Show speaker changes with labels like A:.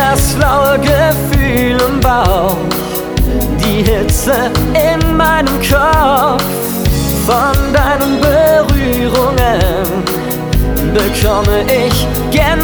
A: das flaue Gefühl im Bauch, die Hitze in meinem Kopf. Von deinen Berührungen bekomme ich Gänsehaut.